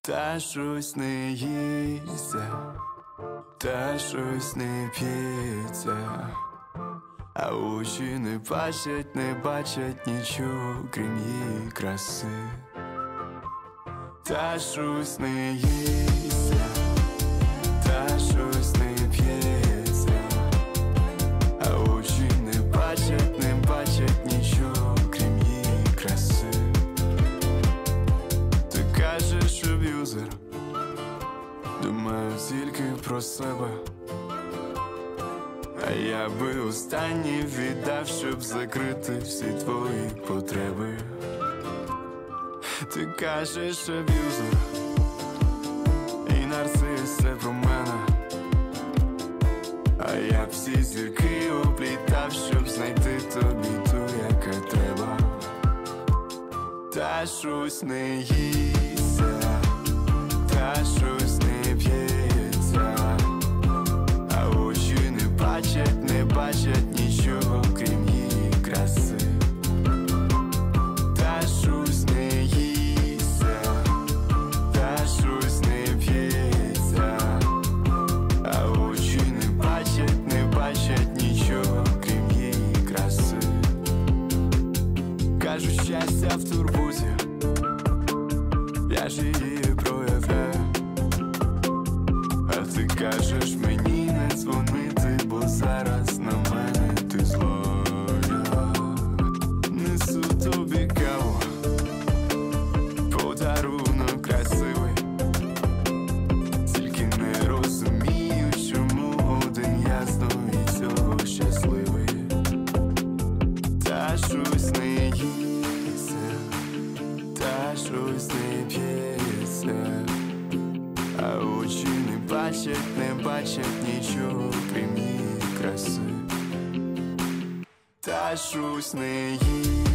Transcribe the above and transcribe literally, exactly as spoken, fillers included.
Та щось не їсться, та щось не п'ється, а очі не бачать, не бачать нічого, крім її краси. Та щось не їсться, та щось не п'ється, а очі не бачать, не бачать нічого, крім її краси. Ти кажеш, аб'юзер, думаю тільки про себе, а я би останній віддав, щоб закрити всі твої потреби. Ти кажеш, аб'юзер, і нарцис, це про мене, а я б всі зірки оплітав, щоб знайти тобі ту, яка треба. Та щось не їсться, та щось не п'ється, а очі не бачать, не бачать нічого, крім її краси. Та щось не їсться, та щось не п'ється, а очі не бачать, не бачать нічого, крім її краси. Кажу, щастя в турботі, я ж її проявляю, а ти кажеш мені не дзвонити, бо зараз на мене ти злою. Несу тобі каву, подарунок красивий, тільки не розумію, чому один я знову цього щасливий. Та щось не їсться, та щось не п'ється, а очі не бачать, не бачать нічого, крім її краси. Та щось не їсться,